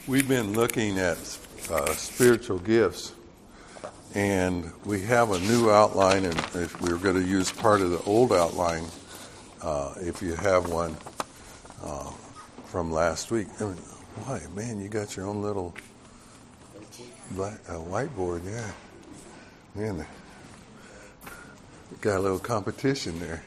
We've been looking at spiritual gifts, and we have a new outline, and if we're going to use part of the old outline, if you have one from last week. Why, man, you got your own little whiteboard, yeah. Man, got a little competition there.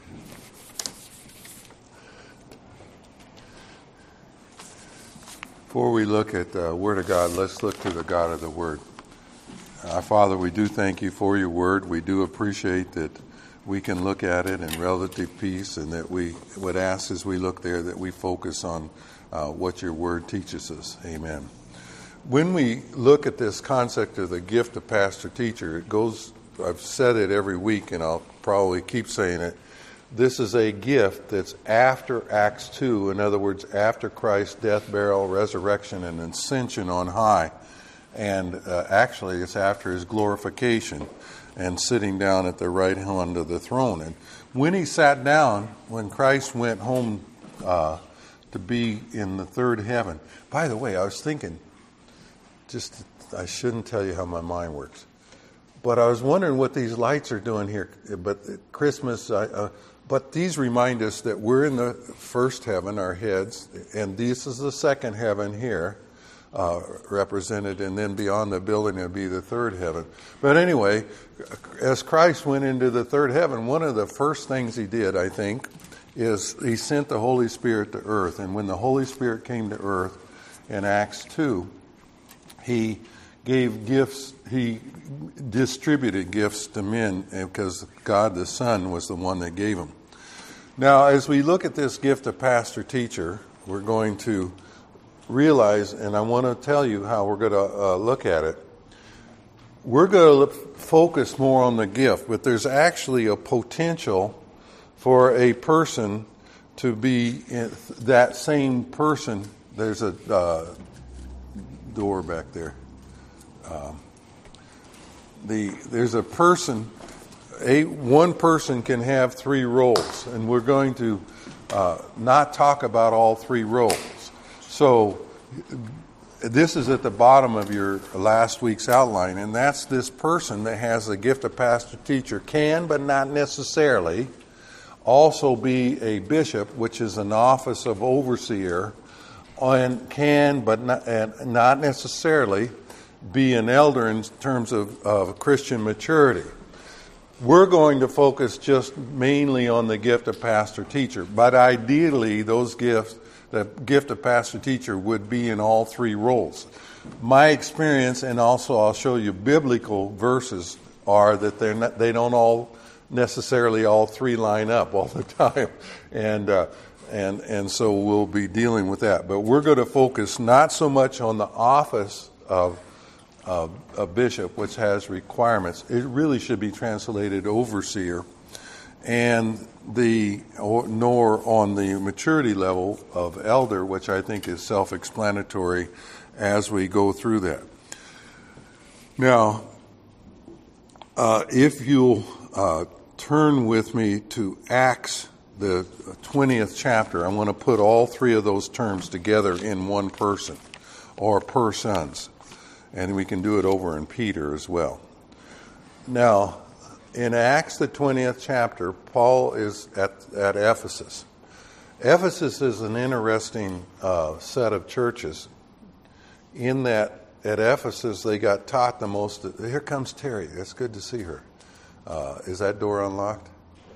Before we look at the Word of God, let's look to the God of the Word. Our Father, we do thank you for your Word. We do appreciate that we can look at it in relative peace, and that we would ask as we look there that we focus on what your Word teaches us. Amen. When we look at this concept of the gift of pastor-teacher, it goes, I've said it every week, and I'll probably keep saying it, this is a gift that's after Acts 2, in other words, after Christ's death, burial, resurrection, and ascension on high. And actually, it's after his glorification and sitting down at the right hand of the throne. And when he sat down, when Christ went home to be in the third heaven, by the way, I was thinking, I shouldn't tell you how my mind works, but I was wondering what these lights are doing here. But Christmas, but these remind us that we're in the first heaven, our heads, and this is the second heaven here, represented, and then beyond the building it'll be the third heaven. But anyway, as Christ went into the third heaven, one of the first things he did, I think, is he sent the Holy Spirit to earth. And when the Holy Spirit came to earth in Acts 2, he gave gifts, he distributed gifts to men because God the Son was the one that gave them. Now, as we look at this gift of pastor-teacher, we're going to realize, and I want to tell you how we're going to look at it. We're going to focus more on the gift, but there's actually a potential for a person to be that same person. There's a door back there. There's a person, one person can have three roles, and we're going to not talk about all three roles. So this is at the bottom of your last week's outline, and that's this person that has the gift of pastor-teacher can, but not necessarily, also be a bishop, which is an office of overseer, and can, but not necessarily, be an elder in terms of Christian maturity. We're going to focus just mainly on the gift of pastor-teacher, but ideally those gifts, the gift of pastor-teacher would be in all three roles. My experience, and also I'll show you biblical verses, are that they don't all necessarily all three line up all the time, and so we'll be dealing with that. But we're going to focus not so much on the office of a bishop, which has requirements. It really should be translated overseer, and nor on the maturity level of elder, which I think is self-explanatory as we go through that. Now, if you'll turn with me to Acts, the 20th chapter, I want to put all three of those terms together in one person, or persons. And we can do it over in Peter as well. Now, in Acts, the 20th chapter, Paul is at Ephesus. Ephesus is an interesting set of churches in that at Ephesus they got taught the most. Here comes Terry. It's good to see her. Is that door unlocked?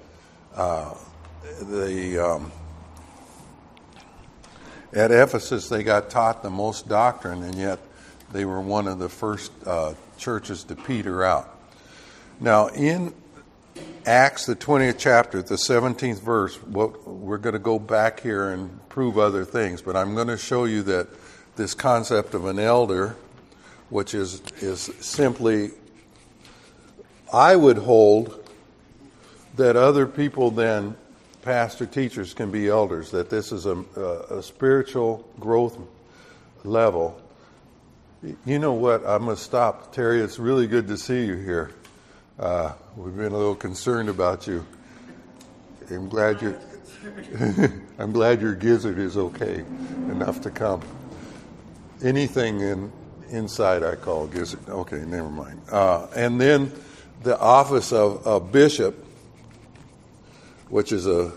At Ephesus they got taught the most doctrine, and yet they were one of the first churches to peter out. Now, in Acts, the 20th chapter, the 17th verse, we're going to go back here and prove other things, but I'm going to show you that this concept of an elder, which is simply, I would hold that other people than pastor-teachers can be elders, that this is a spiritual growth level. You know what? I'm going to stop. Terry, it's really good to see you here. We've been a little concerned about you. I'm glad your gizzard is okay enough to come. anything inside I call gizzard. Okay, never mind. And then the office of bishop, which is the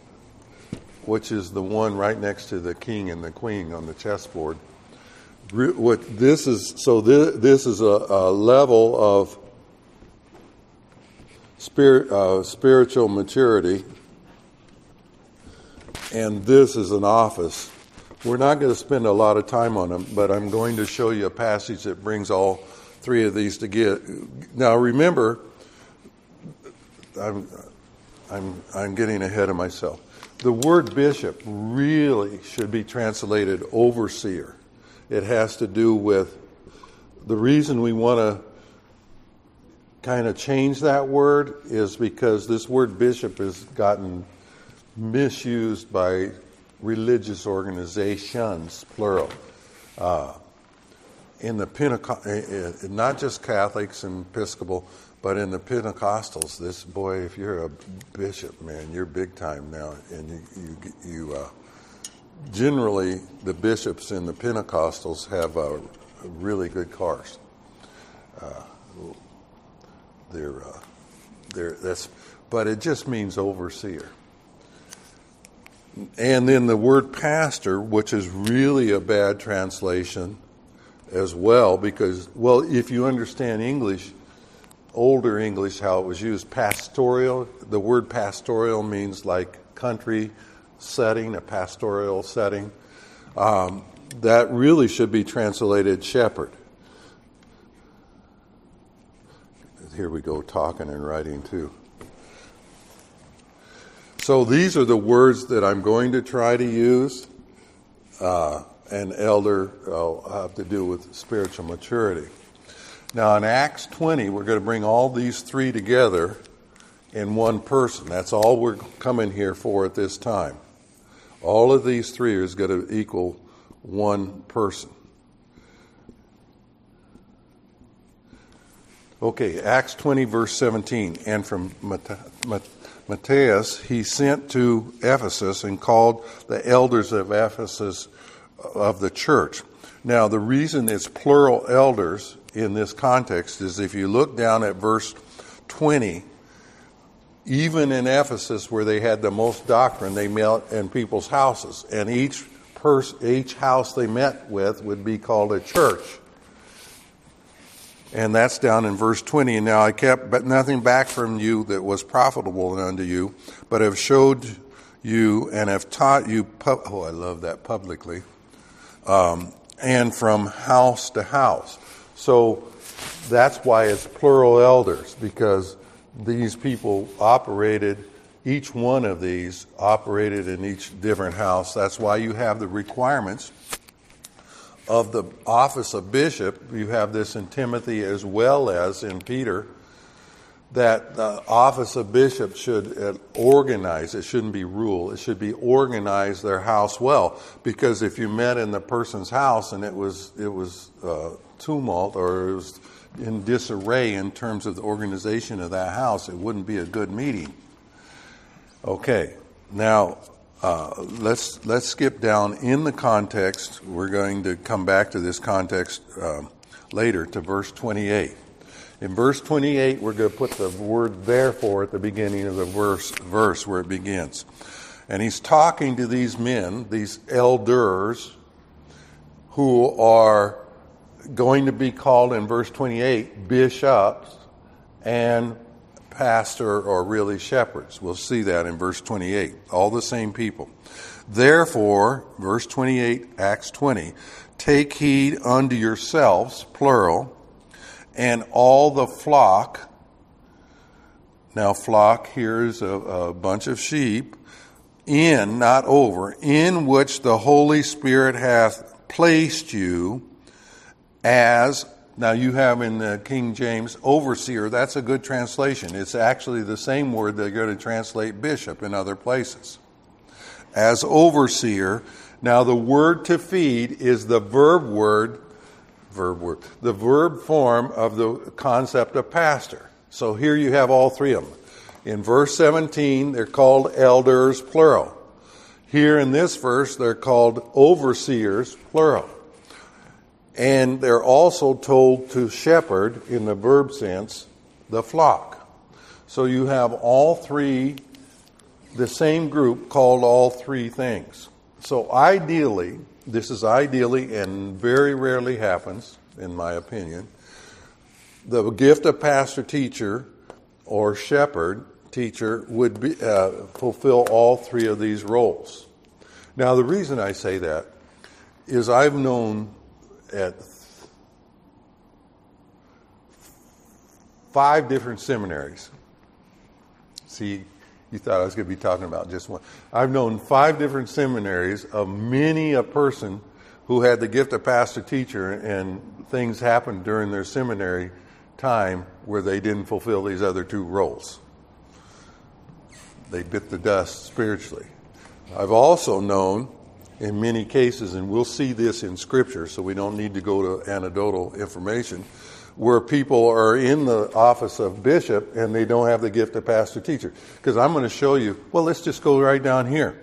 one right next to the king and the queen on the chessboard. This is a level of spiritual maturity, and this is an office. We're not going to spend a lot of time on them, but I'm going to show you a passage that brings all three of these together. Now, remember, I'm getting ahead of myself. The word bishop really should be translated overseer. It has to do with the reason we want to kind of change that word is because this word bishop has gotten misused by religious organizations, plural. In the not just Catholics and Episcopal, but in the Pentecostals, if you're a bishop, man, you're big time now, and you generally the bishops in the Pentecostals have really good cars. But it just means overseer. And then the word pastor, which is really a bad translation as well, because, if you understand English, older English, how it was used, pastoral, the word pastoral means like country setting, a pastoral setting. That really should be translated shepherd. Here we go, talking and writing too. So these are the words that I'm going to try to use. And elder have to do with spiritual maturity. Now in Acts 20, we're going to bring all these three together in one person. That's all we're coming here for at this time. All of these three is going to equal one person. Okay, Acts 20, verse 17. And from Matthias he sent to Ephesus and called the elders of Ephesus of the church. Now, the reason it's plural elders in this context is if you look down at verse 20, even in Ephesus where they had the most doctrine, they met in people's houses. And each house they met with would be called a church. And that's down in verse 20. And now I kept nothing back from you that was profitable unto you, but have showed you and have taught you, I love that, publicly, and from house to house. So that's why it's plural elders, because these people each one of these operated in each different house. That's why you have the requirements of the office of bishop. You have this in Timothy as well as in Peter, that the office of bishop should organize. It shouldn't be rule. It should be organize their house well. Because if you met in the person's house and it was tumult or it was in disarray in terms of the organization of that house, it wouldn't be a good meeting. Okay, now let's skip down in the context. We're going to come back to this context later to verse 28. In verse 28, we're going to put the word therefore at the beginning of the verse where it begins. And he's talking to these men, these elders, who are going to be called in verse 28 bishops and pastor, or really shepherds. We'll see that in verse 28. All the same people. Therefore, verse 28, Acts 20, take heed unto yourselves, plural, and all the flock. Now, flock here is a bunch of sheep, not over, in which the Holy Spirit hath placed you as, now you have in the King James, overseer. That's a good translation. It's actually the same word they're going to translate bishop in other places. As overseer. Now, the word to feed is the the verb form of the concept of pastor. So here you have all three of them. In verse 17, they're called elders, plural. Here in this verse, they're called overseers, plural. And they're also told to shepherd, in the verb sense, the flock. So you have all three, the same group called all three things. So ideally, this is ideally and very rarely happens, in my opinion, the gift of pastor-teacher or shepherd-teacher would be, fulfill all three of these roles. Now, the reason I say that is I've known at 5 different seminaries. See, you thought I was going to be talking about just one. I've known 5 different seminaries of many a person who had the gift of pastor-teacher, and things happened during their seminary time where they didn't fulfill these other 2 roles. They bit the dust spiritually. I've also known in many cases, and we'll see this in Scripture, so we don't need to go to anecdotal information, where people are in the office of bishop and they don't have the gift of pastor-teacher. Because I'm going to show you, well, let's just go right down here.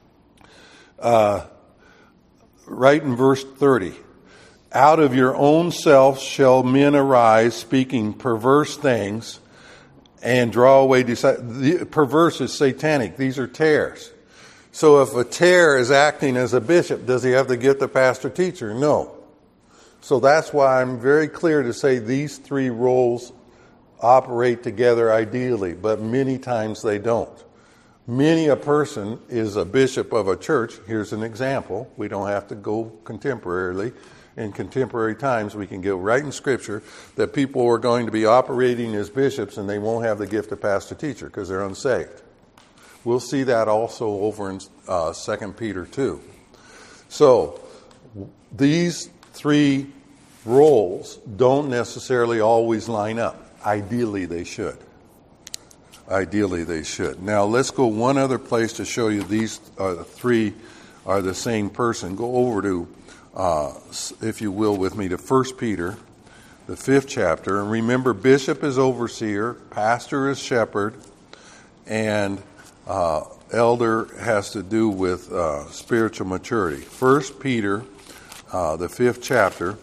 Right in verse 30. Out of your own self shall men arise, speaking perverse things, and draw away disciples. Perverse is satanic. These are tares. So if a tare is acting as a bishop, does he have the gift of pastor-teacher? No. So that's why I'm very clear to say these 3 roles operate together ideally, but many times they don't. Many a person is a bishop of a church. Here's an example. We don't have to go contemporarily. In contemporary times, we can get right in Scripture that people are going to be operating as bishops and they won't have the gift of pastor-teacher because they're unsaved. We'll see that also over in 2 Peter 2. So these 3 roles don't necessarily always line up. Ideally, they should. Ideally, they should. Now, let's go one other place to show you these 3 are the same person. Go over to, if you will, with me to 1 Peter, the 5th chapter. And remember, bishop is overseer, pastor is shepherd, and elder has to do with spiritual maturity. 1 Peter, the 5th chapter,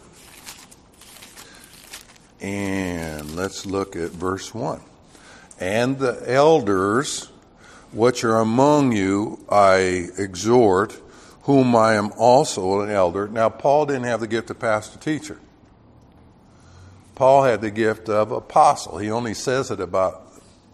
and let's look at verse 1. And the elders which are among you I exhort, whom I am also an elder. Now, Paul didn't have the gift of pastor-teacher. Paul had the gift of apostle. He only says it about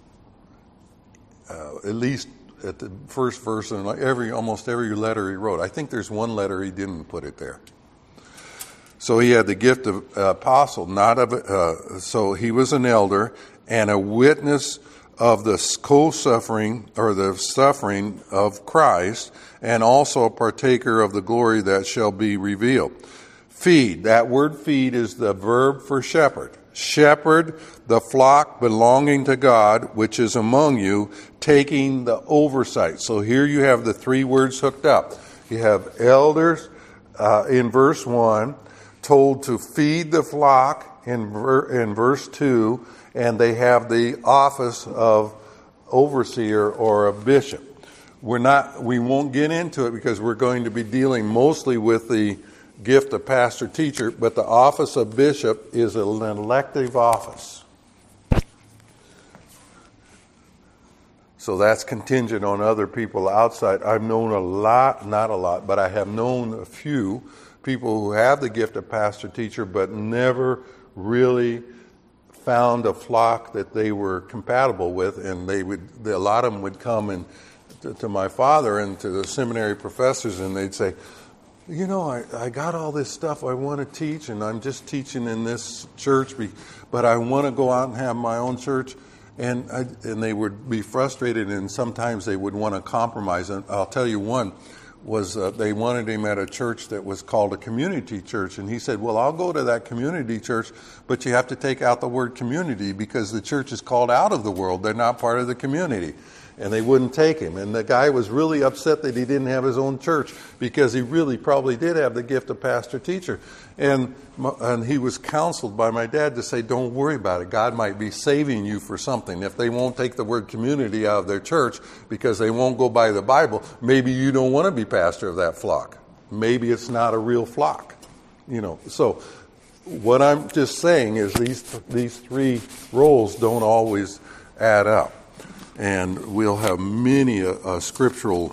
at least at the first verse in almost every letter he wrote. I think there's one letter he didn't put it there. So he had the gift of apostle, not of. So he was an elder and a witness of the co-suffering or the suffering of Christ, and also a partaker of the glory that shall be revealed. Feed. That word feed is the verb for shepherd. Shepherd the flock belonging to God, which is among you, taking the oversight. So here you have the 3 words hooked up. You have elders in verse 1, told to feed the flock in verse 2, and they have the office of overseer or a bishop. We won't get into it because we're going to be dealing mostly with the gift of pastor-teacher, but the office of bishop is an elective office. So that's contingent on other people outside. I've known a lot, not a lot, but I have known a few people who have the gift of pastor-teacher but never really found a flock that they were compatible with, and a lot of them would come and to my father and to the seminary professors, and they'd say, you know, I got all this stuff I want to teach, and I'm just teaching in this church, but I want to go out and have my own church. And they would be frustrated, and sometimes they would want to compromise. And I'll tell you one was they wanted him at a church that was called a community church. And he said, well, I'll go to that community church, but you have to take out the word community because the church is called out of the world. They're not part of the community. And they wouldn't take him. And the guy was really upset that he didn't have his own church because he really probably did have the gift of pastor-teacher. And he was counseled by my dad to say, don't worry about it. God might be saving you for something. If they won't take the word community out of their church because they won't go by the Bible, maybe you don't want to be pastor of that flock. Maybe it's not a real flock. So what I'm just saying is these three roles don't always add up. And we'll have many a scriptural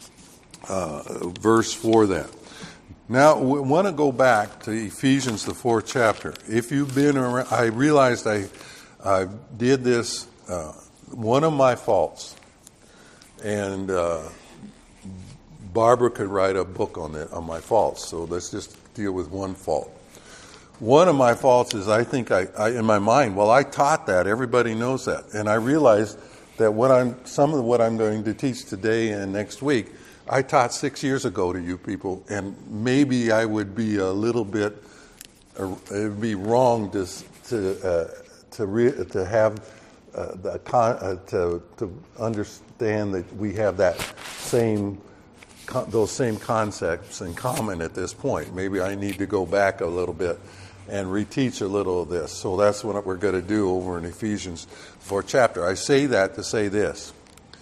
verse for that. Now, we want to go back to Ephesians, the 4th chapter. If you've been around, I realized I did this, one of my faults, and Barbara could write a book on my faults, so let's just deal with one fault. One of my faults is I think I in my mind, well, I taught that, everybody knows that, and I realized that some of what I'm going to teach today and next week, I taught 6 years ago to you people, and maybe I would be a little bit, it would be wrong to understand that we have those same concepts in common at this point. Maybe I need to go back a little bit and reteach a little of this. So that's what we're going to do over in Ephesians 4th chapter. I say that to say this.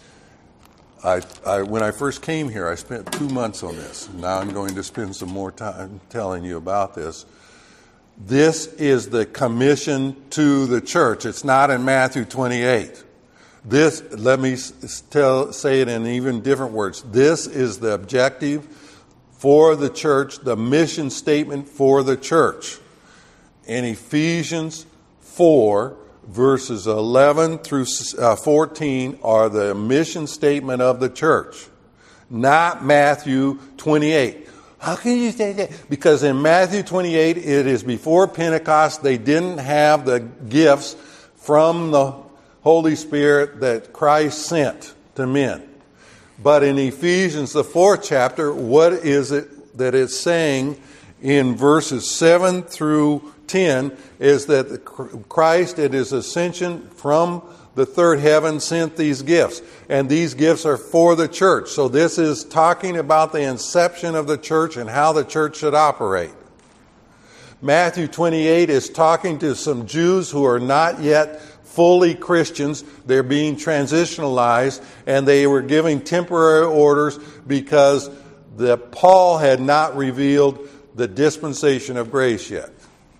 When I first came here, I spent 2 months on this. Now I'm going to spend some more time telling you about this. This is the commission to the church. It's not in Matthew 28. This, let me say it in even different words. This is the objective for the church, the mission statement for the church. In Ephesians 4, verses 11 through 14 are the mission statement of the church, not Matthew 28. How can you say that? Because in Matthew 28, it is before Pentecost. They didn't have the gifts from the Holy Spirit that Christ sent to men. But in Ephesians, the 4th chapter, what is it that it's saying in verses 7 through 10 is that Christ at his ascension from the third heaven sent these gifts. And these gifts are for the church. So this is talking about the inception of the church and how the church should operate. Matthew 28 is talking to some Jews who are not yet fully Christians. They're being transitionalized, and they were giving temporary orders because Paul had not revealed the dispensation of grace yet.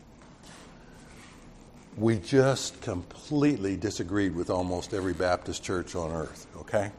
We just completely disagreed with almost every Baptist church on earth, okay?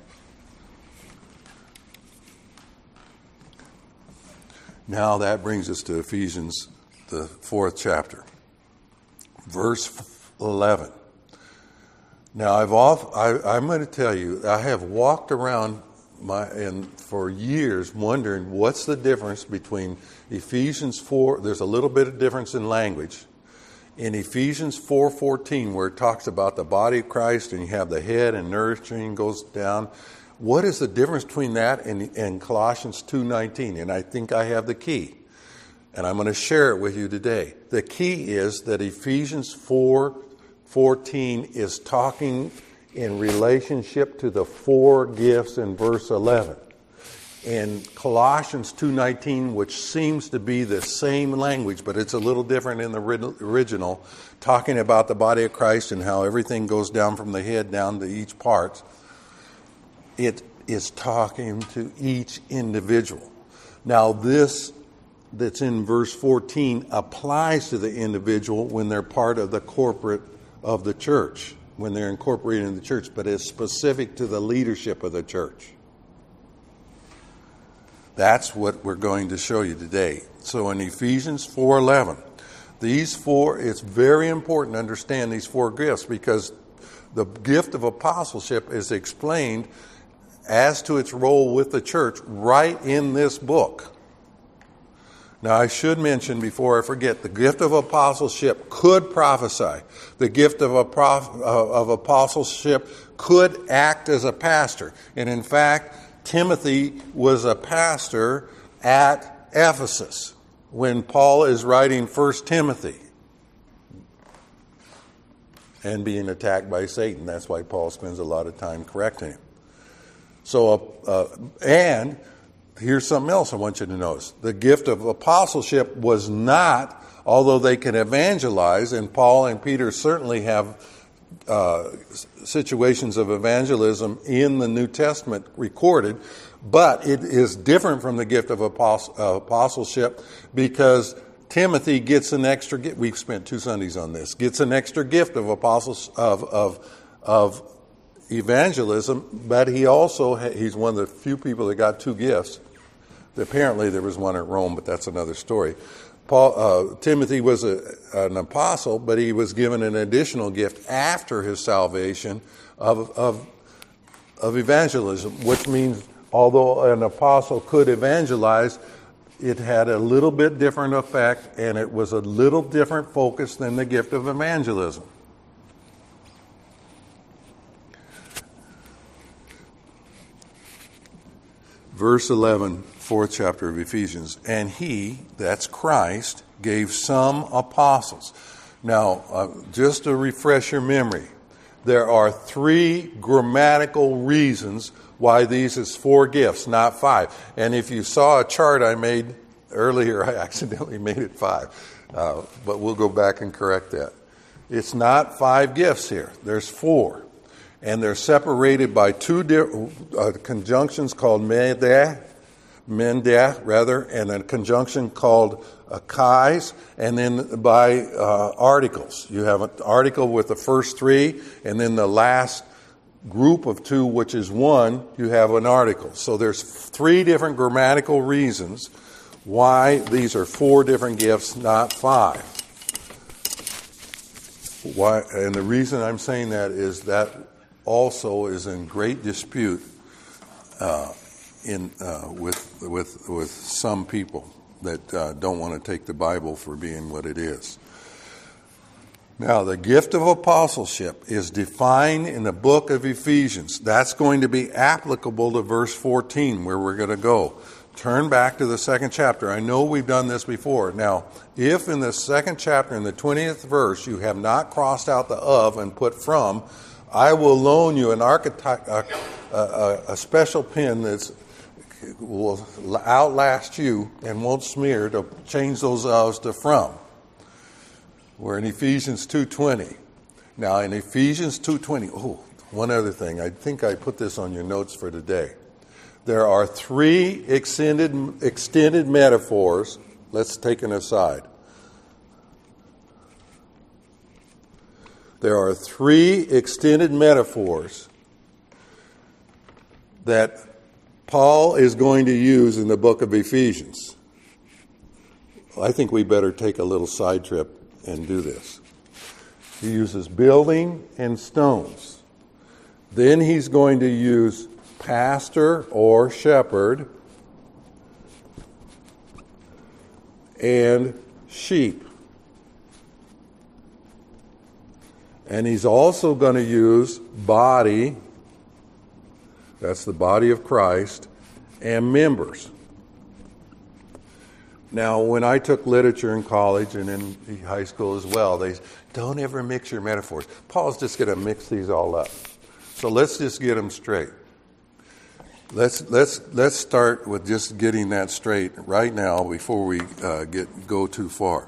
Now that brings us to Ephesians, the 4th chapter, verse 11. Now I'm going to tell you, I have walked around for years wondering what's the difference between Ephesians 4. There's a little bit of difference in language. In Ephesians 4:14, where it talks about the body of Christ and you have the head and nourishing goes down, what is the difference between that and Colossians 2:19? And I think I have the key. And I'm going to share it with you today. The key is that Ephesians 4:14 is talking in relationship to the 4 gifts in verse 11. In Colossians 2:19, which seems to be the same language, but it's a little different in the original, talking about the body of Christ and how everything goes down from the head down to each part, it is talking to each individual. Now this that's in verse 14 applies to the individual when they're part of the corporate of the church, when they're incorporated in the church, but it's specific to the leadership of the church. That's what we're going to show you today. So in Ephesians 4:11, it's very important to understand these 4 gifts, because the gift of apostleship is explained as to its role with the church right in this book. Now, I should mention before I forget, the gift of apostleship could prophesy. The gift of apostleship could act as a pastor. And in fact, Timothy was a pastor at Ephesus when Paul is writing 1 Timothy and being attacked by Satan. That's why Paul spends a lot of time correcting him. And here's something else I want you to notice. The gift of apostleship was not, although they can evangelize, and Paul and Peter certainly have situations of evangelism in the New Testament recorded, but it is different from the gift of apostleship because Timothy gets an extra gift. We've spent 2 Sundays on this. Gets an extra gift of apostles of evangelism, but he's one of the few people that got 2 gifts. Apparently there was one at Rome, but that's another story. Timothy was an apostle, but he was given an additional gift after his salvation of evangelism, which means although an apostle could evangelize, it had a little bit different effect, and it was a little different focus than the gift of evangelism. Verse 11, 4th chapter of Ephesians. And he, that's Christ, gave some apostles. Now, just to refresh your memory, there are 3 grammatical reasons why these is 4 gifts, not 5. And if you saw a chart I made earlier, I accidentally made it 5. But we'll go back and correct that. It's not 5 gifts here. There's 4. And they're separated by 2 conjunctions called mendah, and a conjunction called kais, and then by articles. You have an article with the first 3, and then the last group of 2, which is 1, you have an article. So there's 3 different grammatical reasons why these are 4 different gifts, not 5. Why? And the reason I'm saying that is that also is in great dispute with some people that don't want to take the Bible for being what it is. Now, the gift of apostleship is defined in the book of Ephesians. That's going to be applicable to verse 14, where we're going to go. Turn back to the 2nd chapter. I know we've done this before. Now, if in the 2nd chapter, in the 20th verse, you have not crossed out the of and put from, I will loan you a special pen that will outlast you and won't smear to change those ofs to from. We're in Ephesians 2:20. Now, in Ephesians 2:20, one other thing. I think I put this on your notes for today. There are 3 extended metaphors. Let's take an aside. There are 3 extended metaphors that Paul is going to use in the book of Ephesians. I think we better take a little side trip and do this. He uses building and stones. Then he's going to use pastor or shepherd and sheep. And he's also going to use body, that's the body of Christ, and members. Now, when I took literature in college and in high school as well, they don't ever mix your metaphors. Paul's just going to mix these all up. So let's just get them straight. Let's start with just getting that straight right now before we go too far.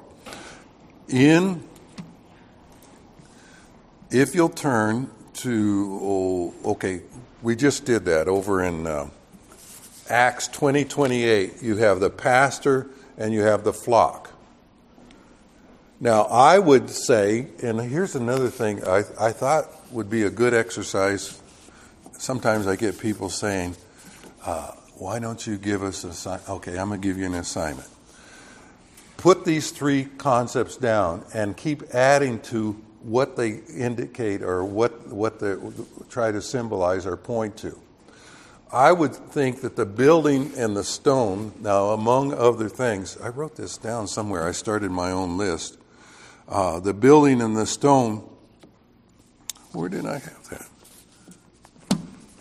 If you'll turn to, we just did that over in Acts 20:28. You have the pastor and you have the flock. Now, I would say, and here's another thing I thought would be a good exercise. Sometimes I get people saying, why don't you give us an assignment? Okay, I'm going to give you an assignment. Put these 3 concepts down and keep adding to what they indicate or what they try to symbolize or point to. I would think that the building and the stone, now among other things, I wrote this down somewhere. I started my own list. The building and the stone, where did I have that?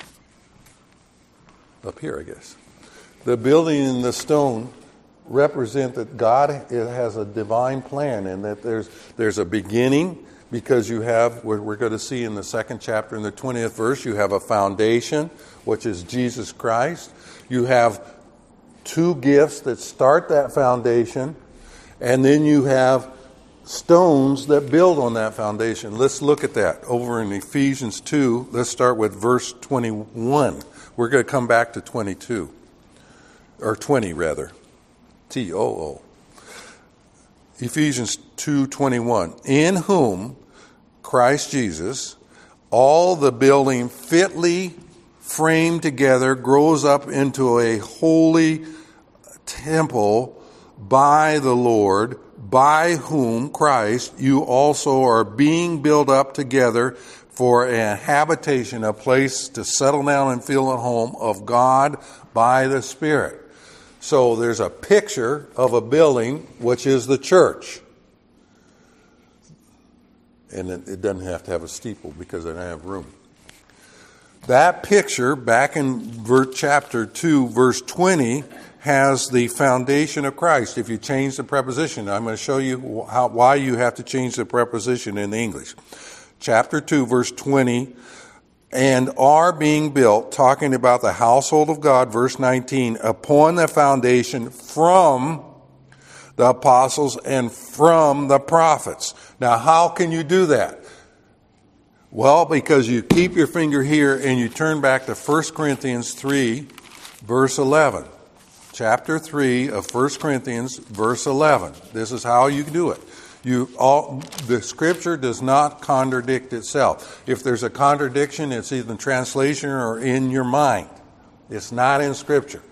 Up here, I guess. The building and the stone represent that God has a divine plan and that there's a beginning, because you have, we're going to see in the 2nd chapter in the 20th verse, you have a foundation, which is Jesus Christ. You have 2 gifts that start that foundation, and then you have stones that build on that foundation. Let's look at that over in Ephesians 2. Let's start with verse 21. We're going to come back to 22, or 20 rather. T-O-O. Ephesians 2:21, in whom, Christ Jesus, all the building fitly framed together grows up into a holy temple by the Lord, by whom, Christ, you also are being built up together for a habitation, a place to settle down and feel at home of God by the Spirit. So there's a picture of a building, which is the church. And it doesn't have to have a steeple because they don't have room. That picture, back in chapter 2, verse 20, has the foundation of Christ. If you change the preposition, I'm going to show you why you have to change the preposition in English. Chapter 2, verse 20, and are being built, talking about the household of God, verse 19, upon the foundation from the apostles and from the prophets. Now, how can you do that? Well, because you keep your finger here and you turn back to 1 Corinthians 3, verse 11. Chapter 3 of 1 Corinthians, verse 11. This is how you do it. The Scripture does not contradict itself. If there's a contradiction, it's either in translation or in your mind. It's not in Scripture.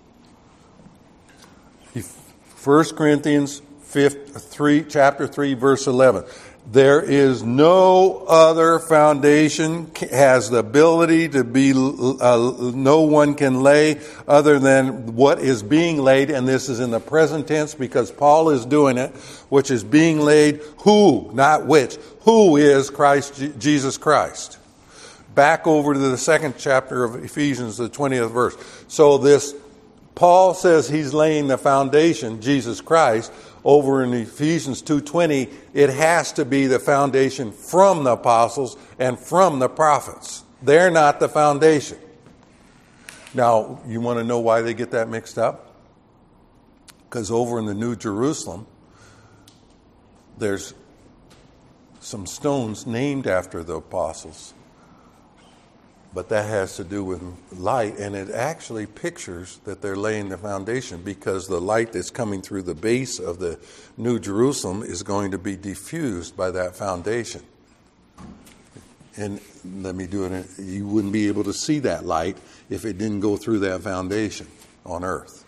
1 Corinthians chapter 3, verse 11. There is no other foundation has the ability to be, no one can lay other than what is being laid, and this is in the present tense because Paul is doing it, which is being laid, who, not which, who is Christ, Jesus Christ. Back over to the second chapter of Ephesians, the 20th verse. So this, Paul says he's laying the foundation, Jesus Christ. Over in Ephesians 2:20, it has to be the foundation from the apostles and from the prophets. They're not the foundation. Now, you want to know why they get that mixed up? Because over in the New Jerusalem, there's some stones named after the apostles. But that has to do with light, and it actually pictures that they're laying the foundation because the light that's coming through the base of the New Jerusalem is going to be diffused by that foundation. And let me do it. You wouldn't be able to see that light if it didn't go through that foundation on earth.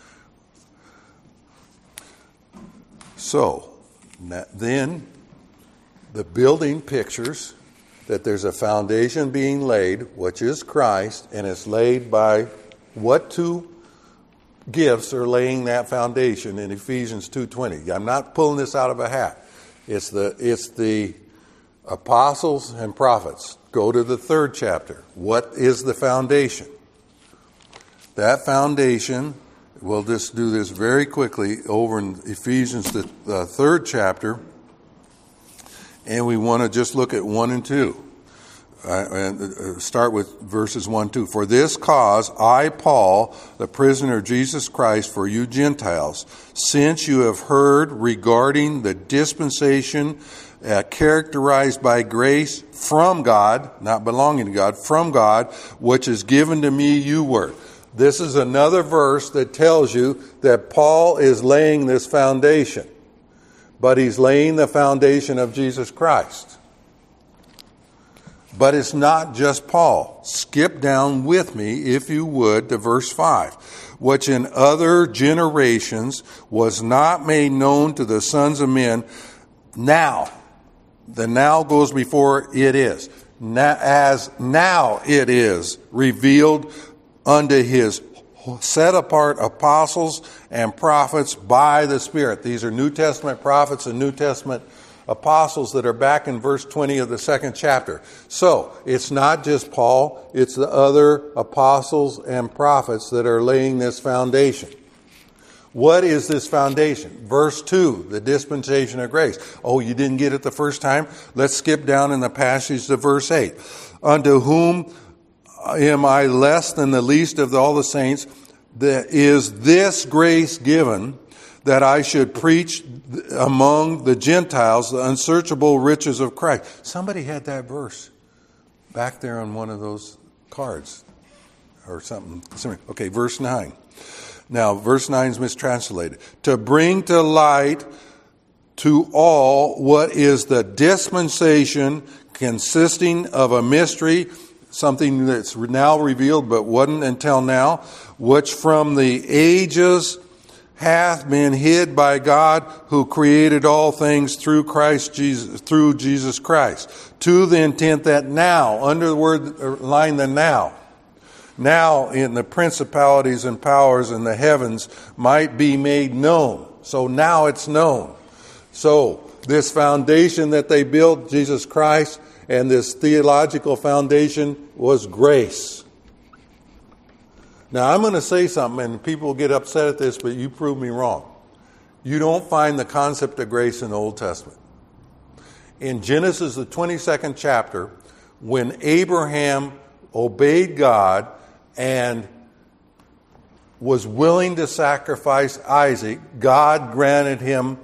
So, then the building pictures that there's a foundation being laid, which is Christ, and it's laid by what two gifts are laying that foundation in Ephesians 2:20. I'm not pulling this out of a hat. It's the apostles and prophets. Go to the 3rd chapter. What is the foundation? That foundation, we'll just do this very quickly over in Ephesians, the 3rd chapter. And we want to just look at 1 and 2. And start with verses 1 and 2. For this cause, I, Paul, the prisoner of Jesus Christ, for you Gentiles, since you have heard regarding the dispensation characterized by grace from God, not belonging to God, from God, which is given to me, you were. This is another verse that tells you that Paul is laying this foundation. But he's laying the foundation of Jesus Christ. But it's not just Paul. Skip down with me, if you would, to verse 5. Which in other generations was not made known to the sons of men. Now, the now goes before it is. As now it is revealed unto his set apart apostles and prophets by the Spirit. These are New Testament prophets and New Testament apostles that are back in verse 20 of the 2nd chapter. So, it's not just Paul, it's the other apostles and prophets that are laying this foundation. What is this foundation? Verse 2, the dispensation of grace. Oh, you didn't get it the first time? Let's skip down in the passage to verse 8. Unto whom am I less than the least of all the saints? That is this grace given that I should preach among the Gentiles the unsearchable riches of Christ. Somebody had that verse back there on one of those cards or something. Okay, verse 9. Now, verse 9 is mistranslated. To bring to light to all what is the dispensation consisting of a mystery, something that's now revealed but wasn't until now, which from the ages hath been hid by God, who created all things through Jesus Christ, to the intent that now, under the word line the now in the principalities and powers in the heavens might be made known. So now it's known. So this foundation that they built, Jesus Christ, and this theological foundation was grace. Now I'm going to say something, and people get upset at this, but you prove me wrong. You don't find the concept of grace in the Old Testament. In Genesis, the 22nd chapter, when Abraham obeyed God and was willing to sacrifice Isaac, God granted him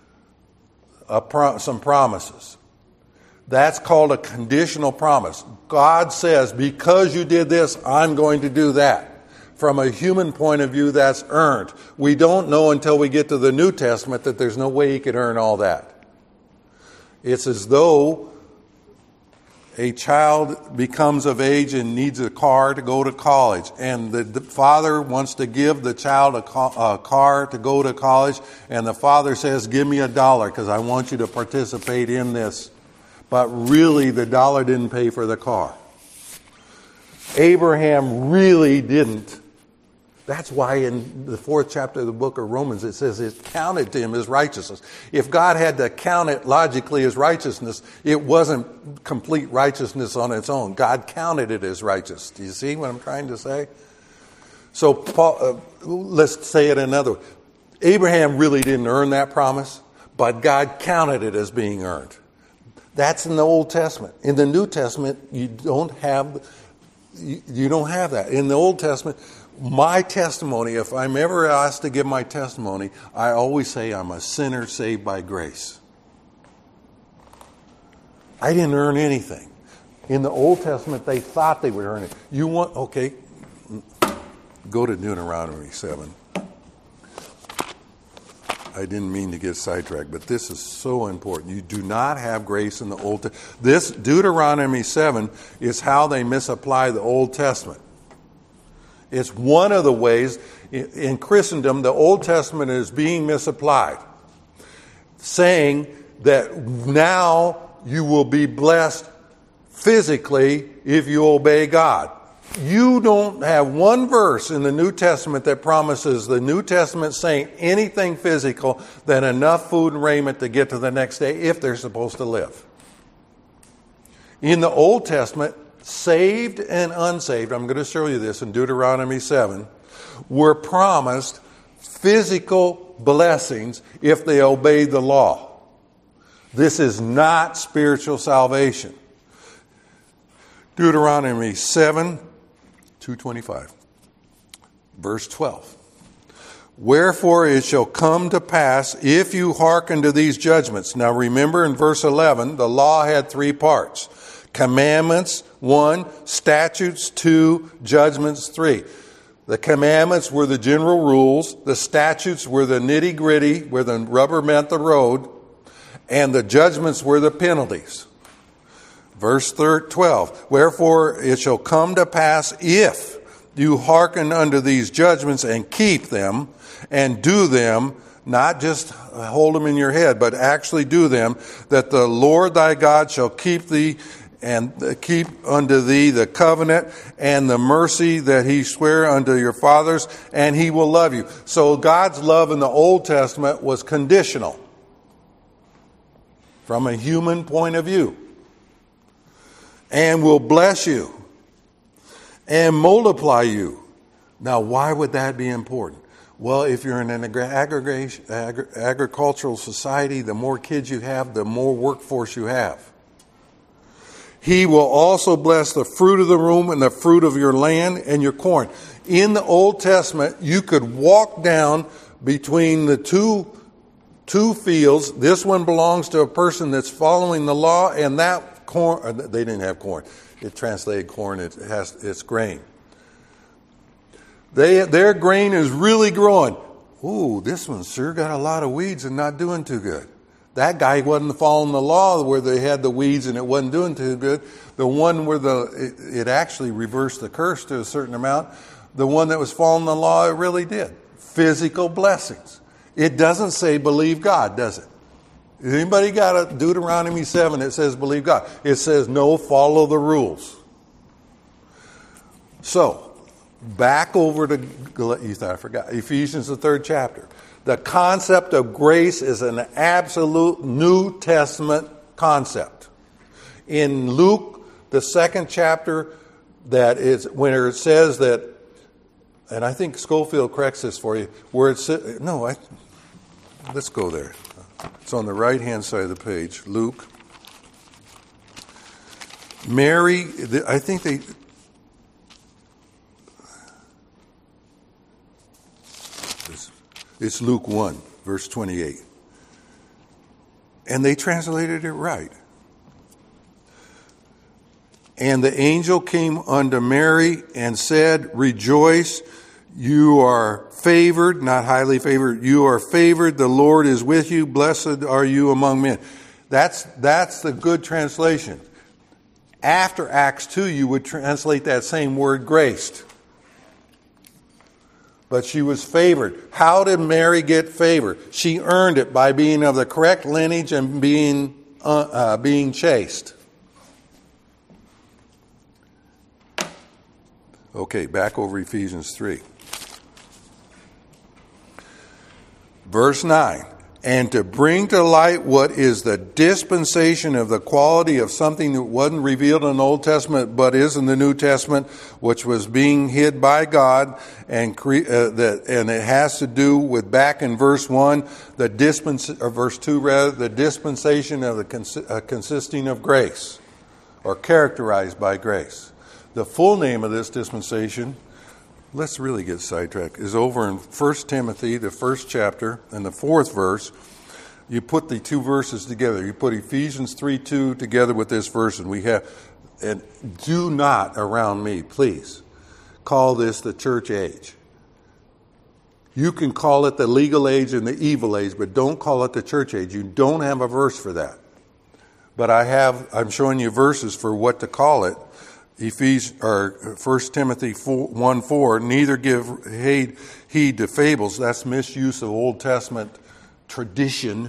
some promises. That's called a conditional promise. God says, because you did this, I'm going to do that. From a human point of view, that's earned. We don't know until we get to the New Testament that there's no way he could earn all that. It's as though a child becomes of age and needs a car to go to college, and the father wants to give the child a car to go to college, and the father says, give me $1 because I want you to participate in this. But really, the dollar didn't pay for the car. Abraham really didn't. That's why in the 4th chapter of the book of Romans it says it counted to him as righteousness. If God had to count it logically as righteousness, it wasn't complete righteousness on its own. God counted it as righteous. Do you see what I'm trying to say? So Paul, let's say it another way. Abraham really didn't earn that promise, but God counted it as being earned. That's in the Old Testament. In the New Testament, you don't have that. In the Old Testament, my testimony, if I'm ever asked to give my testimony, I always say I'm a sinner saved by grace. I didn't earn anything. In the Old Testament, they thought they would earn it. Okay, go to Deuteronomy 7. I didn't mean to get sidetracked, but this is so important. You do not have grace in the Old Testament. This Deuteronomy 7 is how they misapply the Old Testament. It's one of the ways in Christendom the Old Testament is being misapplied, saying that now you will be blessed physically if you obey God. You don't have one verse in the New Testament that promises the New Testament saint anything physical than enough food and raiment to get to the next day if they're supposed to live. In the Old Testament, saved and unsaved, I'm going to show you this in Deuteronomy 7, were promised physical blessings if they obeyed the law. This is not spiritual salvation. Deuteronomy 7, 2:25, verse 12. Wherefore it shall come to pass if you hearken to these judgments. Now remember in verse 11, the law had 3 parts. Commandments, 1. Statutes, 2. Judgments, 3. The commandments were the general rules. The statutes were the nitty-gritty, where the rubber met the road. And the judgments were the penalties. Verse 12. Wherefore it shall come to pass if you hearken unto these judgments and keep them and do them, not just hold them in your head, but actually do them, that the Lord thy God shall keep thee and keep unto thee the covenant and the mercy that he sware unto your fathers, and he will love you. So God's love in the Old Testament was conditional from a human point of view, and will bless you and multiply you. Now, why would that be important? Well, if you're in an agricultural society, the more kids you have, the more workforce you have. He will also bless the fruit of the womb and the fruit of your land and your corn. In the Old Testament, you could walk down between the two fields. This one belongs to a person that's following the law, and that corn, they didn't have corn. It translated corn, it's grain. Their grain is really growing. Ooh, this one sure got a lot of weeds and not doing too good. That guy wasn't following the law where they had the weeds and it wasn't doing too good. The one where it actually reversed the curse to a certain amount. The one that was following the law, it really did. Physical blessings. It doesn't say believe God, does it? Anybody got a Deuteronomy 7 that says believe God? It says no, follow the rules. So, back over to, I forgot, Ephesians, the 3rd chapter. The concept of grace is an absolute New Testament concept. In Luke, the 2nd chapter, that is when it says that, and I think Schofield corrects this for you, where it says, let's go there. It's on the right-hand side of the page. Luke. Mary, I think they... It's Luke 1, verse 28. And they translated it right. And the angel came unto Mary and said, Rejoice, you are favored, not highly favored. You are favored, the Lord is with you. Blessed are you among men. That's the good translation. After Acts 2, you would translate that same word, graced. But she was favored. How did Mary get favor? She earned it by being of the correct lineage and being chaste. Okay, back over Ephesians 3. Verse 9. And to bring to light what is the dispensation of the quality of something that wasn't revealed in the Old Testament but is in the New Testament, which was being hid by God, and it has to do with, back in verse 1, verse 2 rather, the dispensation of the consisting of grace, or characterized by grace. The full name of this dispensation, let's really get sidetracked, is over in 1 Timothy, the 1st chapter, and the 4th verse. You put the two verses together. You put Ephesians 3:2 together with this verse, and we have, and do not around me, please, call this the church age. You can call it the legal age and the evil age, but don't call it the church age. You don't have a verse for that. But I'm showing you verses for what to call it. 1 Timothy 1:4, neither give heed to fables. That's misuse of Old Testament tradition.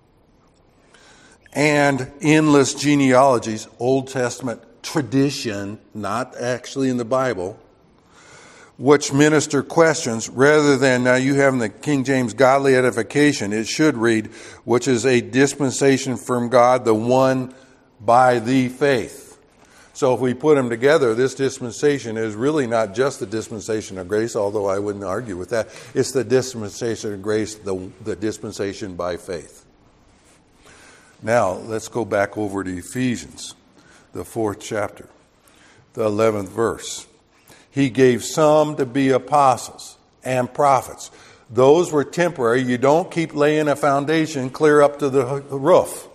And endless genealogies, Old Testament tradition, not actually in the Bible, which minister questions, rather than, now you have in the King James, godly edification, it should read, which is a dispensation from God, the one by the faith. So if we put them together, this dispensation is really not just the dispensation of grace, although I wouldn't argue with that. It's the dispensation of grace, the dispensation by faith. Now, let's go back over to Ephesians, the 4th chapter, the 11th verse. He gave some to be apostles and prophets. Those were temporary. You don't keep laying a foundation clear up to the roof.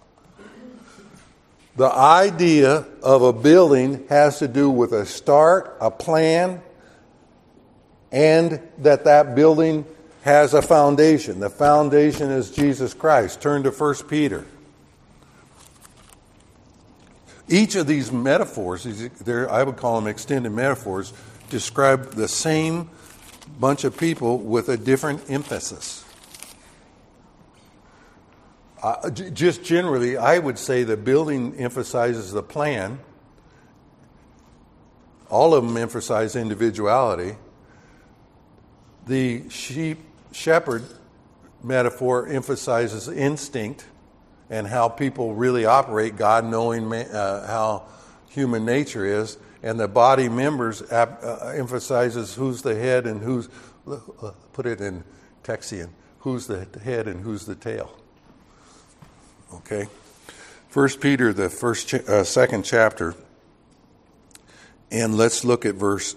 The idea of a building has to do with a start, a plan, and that building has a foundation. The foundation is Jesus Christ. Turn to 1 Peter. Each of these metaphors, I would call them extended metaphors, describe the same bunch of people with a different emphasis. Just generally, I would say the building emphasizes the plan. All of them emphasize individuality. The shepherd metaphor emphasizes instinct and how people really operate, God knowing how human nature is. And the body members emphasizes who's the head and who's, put it in Texian, who's the head and who's the tail. Okay, 1 Peter, the 2nd chapter, and let's look at verse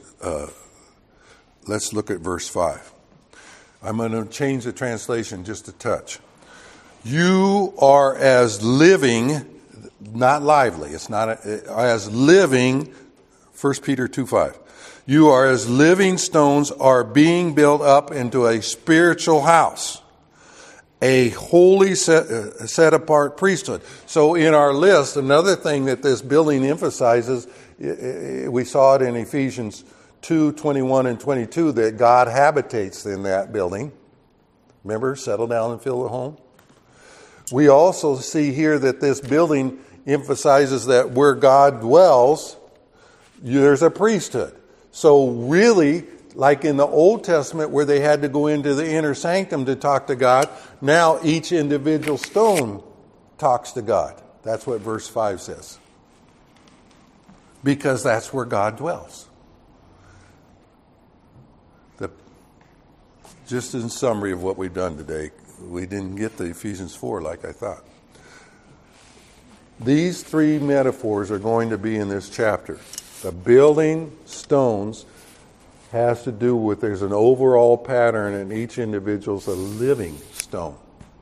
5. I'm going to change the translation just a touch. You are as living, not lively. It's not as living. 1 Peter 2:5. You are as living stones, are being built up into a spiritual house, a holy set apart priesthood. So in our list, another thing that this building emphasizes, we saw it in Ephesians 2:21 and 22, that God habitates in that building. Remember, settle down and fill the home. We also see here that this building emphasizes that where God dwells, there's a priesthood. So really, like in the Old Testament where they had to go into the inner sanctum to talk to God, now each individual stone talks to God. That's what verse 5 says. Because that's where God dwells. Just in summary of what we've done today, we didn't get to Ephesians 4 like I thought. These three metaphors are going to be in this chapter. The building stones has to do with there's an overall pattern and each individual's a living stone.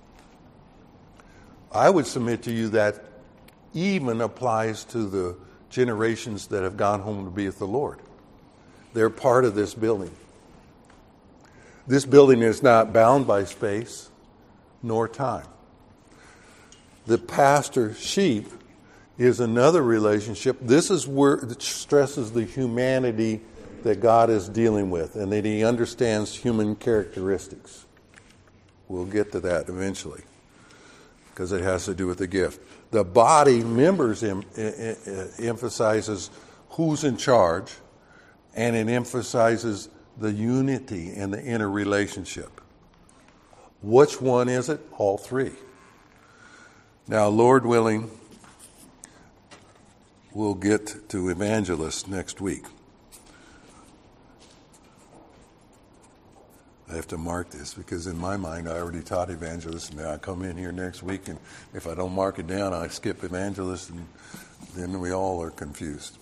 I would submit to you that even applies to the generations that have gone home to be with the Lord. They're part of this building. This building is not bound by space nor time. The pastor-sheep is another relationship. This is where it stresses the humanity that God is dealing with and that he understands human characteristics. We'll get to that eventually because it has to do with the gift. The body members emphasizes who's in charge, and it emphasizes the unity and the interrelationship. Which one is it? All three. Now, Lord willing, we'll get to evangelists next week. I have to mark this because in my mind I already taught evangelists, and I come in here next week, and if I don't mark it down, I skip evangelists, and then we all are confused.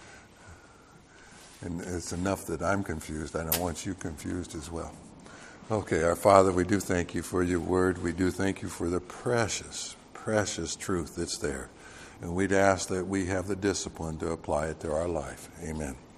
And it's enough that I'm confused. I don't want you confused as well. Okay, our Father, we do thank you for your word. We do thank you for the precious, precious truth that's there. And we'd ask that we have the discipline to apply it to our life. Amen.